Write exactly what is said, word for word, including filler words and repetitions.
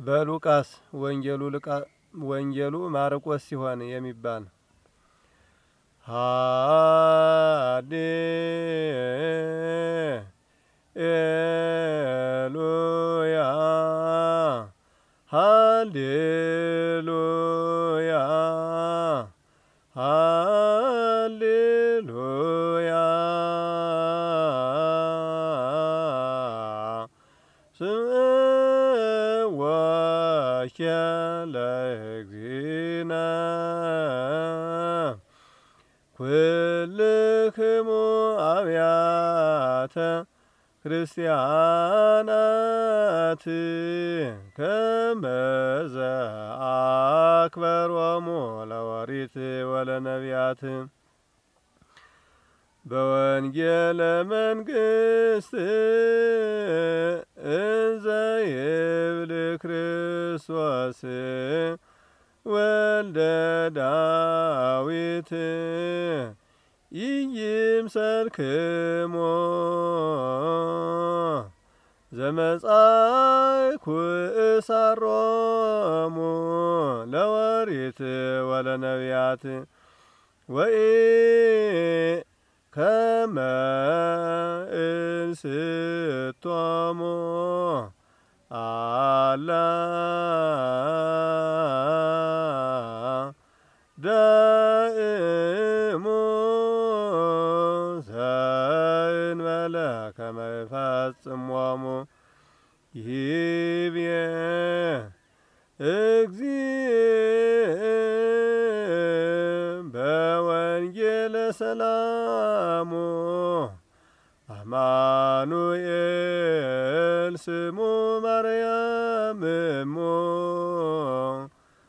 በሉቃስ ወንጌሉ ሉቃ ወንጌሉ ማርቆስ ሲሆን የሚባል ሃሌ ኤሉያ ሃሌሉያ ሃሌሉያ ስምዖከ ለእግዚእነ ኩልክሙ አብያተ ክርስቲያናት ከመ ዘአክበሮሙ ለኦሪት ወለነቢያት በወንጌለ መንግሥት እንዘ ይብል ክርስቶስ ወልደ ዳዊት ኢይምሰልክሙ ዘመጻእኩ እሳሮሙ ለኦሪት ወለነቢያት ወኢከመ እንስቶሙ አላ ዳእሙ ዘእንበለ ከመ ይፈጽሞሙ ይቤ እግዚእ በወንጌለ ሰላሙ አማኑኤል ስሙ ማርያም እሙ